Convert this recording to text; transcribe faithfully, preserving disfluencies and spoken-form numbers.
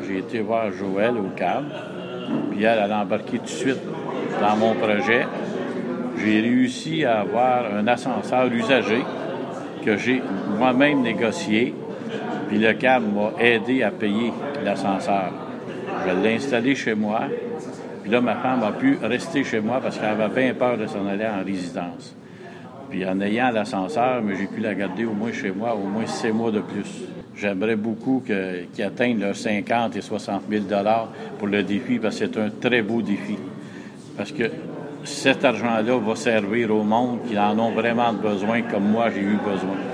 j'ai été voir Joël au C A B, puis elle, elle a embarqué tout de suite dans mon projet. J'ai réussi à avoir un ascenseur usagé que j'ai moi-même négocié, puis le C A B m'a aidé à payer l'ascenseur. Je l'ai installé chez moi, puis là, ma femme a pu rester chez moi parce qu'elle avait bien peur de s'en aller en résidence. Puis en ayant l'ascenseur, mais j'ai pu la garder au moins chez moi, au moins six mois de plus. J'aimerais beaucoup que, qu'ils atteignent leurs cinquante et soixante mille dollars pour le défi, parce que c'est un très beau défi. Parce que cet argent-là va servir au monde qui en ont vraiment besoin, comme moi j'ai eu besoin.